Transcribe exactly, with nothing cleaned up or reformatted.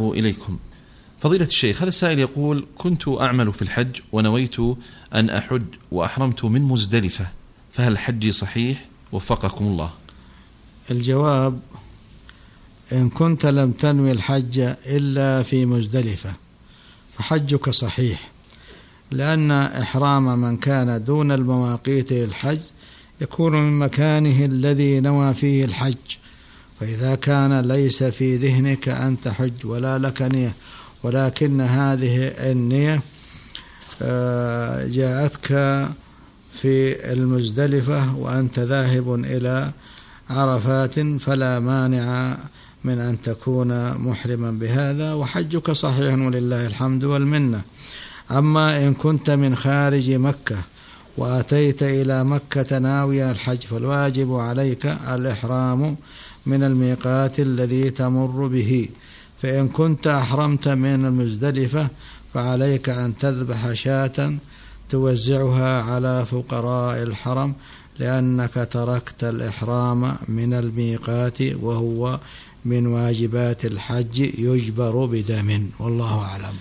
إليكم. فضيلة الشيخ، هذا السائل يقول: كنت أعمل في الحج ونويت أن أحج وأحرمت من مزدلفة، فهل حجي صحيح؟ وفقكم الله. الجواب: إن كنت لم تنوي الحج إلا في مزدلفة فحجك صحيح، لأن إحرام من كان دون المواقيت للحج يكون من مكانه الذي نوى فيه الحج. فإذا كان ليس في ذهنك أن تحج ولا لك نية، ولكن هذه النية جاءتك في المزدلفة وأنت ذاهب إلى عرفات، فلا مانع من أن تكون محرما بهذا، وحجك صحيح ولله الحمد والمنة. أما إن كنت من خارج مكة وأتيت إلى مكة ناويا الحج فالواجب عليك الإحرام من الميقات الذي تمر به. فإن كنت أحرمت من المزدلفة فعليك أن تذبح شاة توزعها على فقراء الحرم، لأنك تركت الإحرام من الميقات وهو من واجبات الحج يجبر بدم، والله أعلم.